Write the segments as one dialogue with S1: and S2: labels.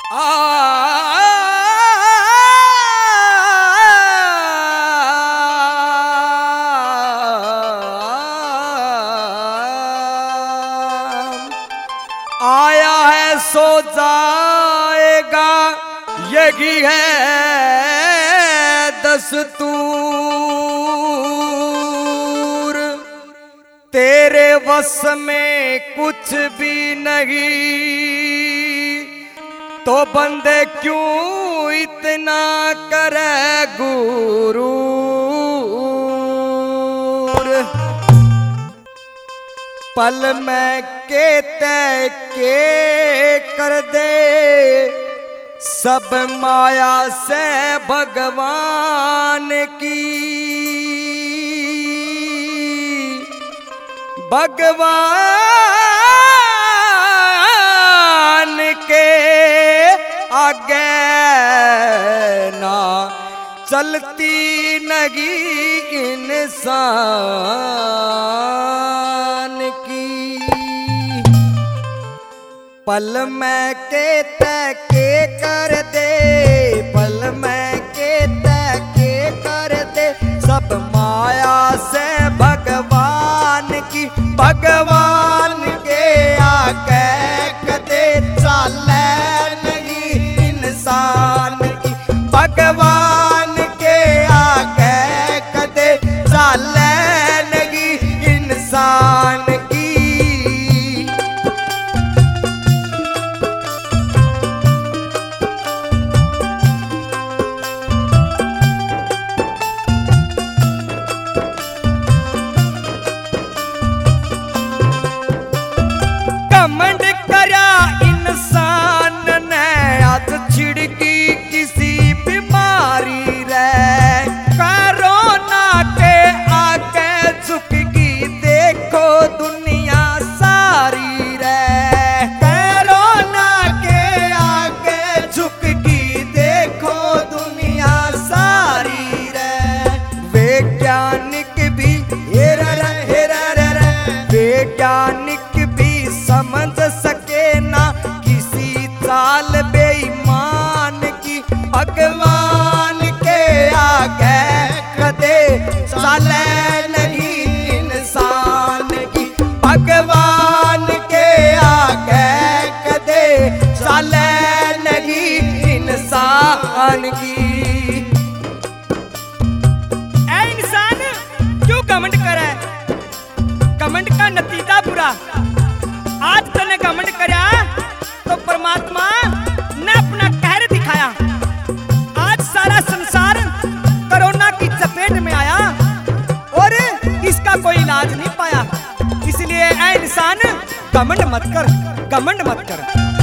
S1: आया है सो जाएगा यही है दस्तूर। तेरे वश में कुछ भी नहीं तो बंदे क्यों इतना करे गुरूर। पल में के तय के कर दे सब माया से भगवान की। भगवान के आगे ना चलती नहीं इंसान की। पल में के तय के कर दे पल में के तय के कर दे सब माया से भगवान की। भगवान के आगे कदे चाले नहीं इंसान की। भगवान के आगे कदे चाले नहीं इंसान की। कमंड करा इंसान ने आज छिड़की किसी बीमारी रे। कोरोना के आगे झुकगी देखो दुनिया सारी रे। कोरोना के आगे झुकगी देखो दुनिया सारी रे। वैज्ञानिक भी हेरा रे वैज्ञानिक भी समझ सके ना किसी चाल बेईमान की। भगवान के आगे कदे चाले नहीं इंसान की। भगवान के आगे कदे चाले नहीं इंसान की। ऐ इंसान क्यों घमंड करे? घमंड का नतीजा बुरा। आज तने घमंड करया तो परमात्मा ने अपना कहर दिखाया। आज सारा संसार कोरोना की चपेट में आया और इसका कोई इलाज नहीं पाया। इसलिए ऐ इंसान घमंड मत कर, घमंड मत कर।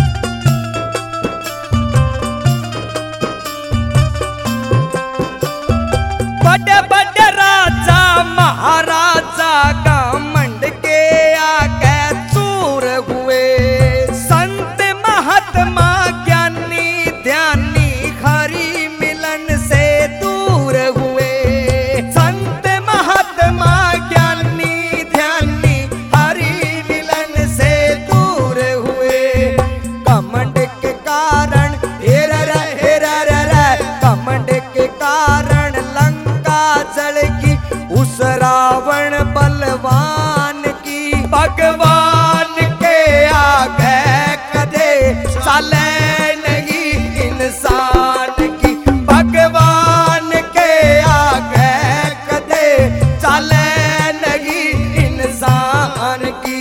S1: बड़े बड़े राजा महाराजा घमंड के आगे चूर हुए। संत महात्मा ज्ञानी ध्यानी हरि मिलन से दूर हुए। संत महात्मा ज्ञानी ध्यानी हरि मिलन से दूर हुए। घमंड के कारण हेरा घमंड के कारण लंका जलगी उस रावण बलवान की। भगवान के आगे कदे चाले नहीं इंसान की। भगवान के आगे कदे चाले नहीं इंसान की।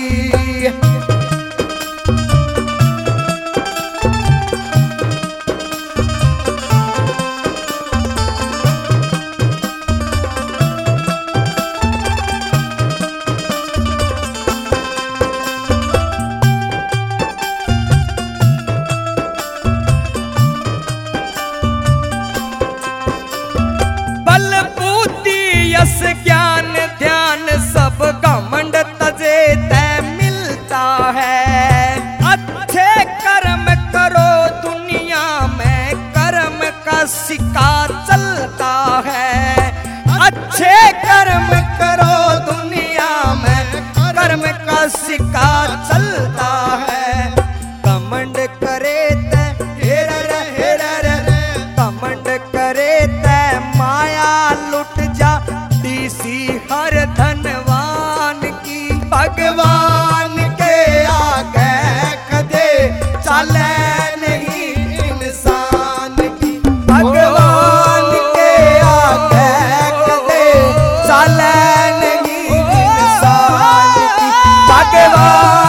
S1: बल बुद्धि यश ज्ञान ध्यान सब घमंड तजे तय मिलता है। अच्छे कर्म करो दुनिया में कर्म का सिक्का चलता है। अच्छे कर्म करो दुनिया में कर्म का सिक्का चलता है। घमंड करे ते हेरा सी हर धनवान की।
S2: भगवान के आगे कदे चले नहीं इंसान की। भगवान के आगे कदे चले नहीं इंसान की। भगवान